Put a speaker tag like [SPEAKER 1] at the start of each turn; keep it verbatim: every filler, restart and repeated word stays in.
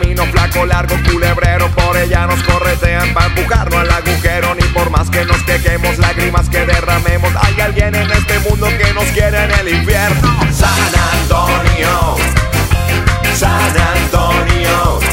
[SPEAKER 1] camino flaco, largo, culebrero. Por ella nos corretean pa' empujarnos al agujero. Ni por más que nos quejemos, lágrimas que derramemos. Ay,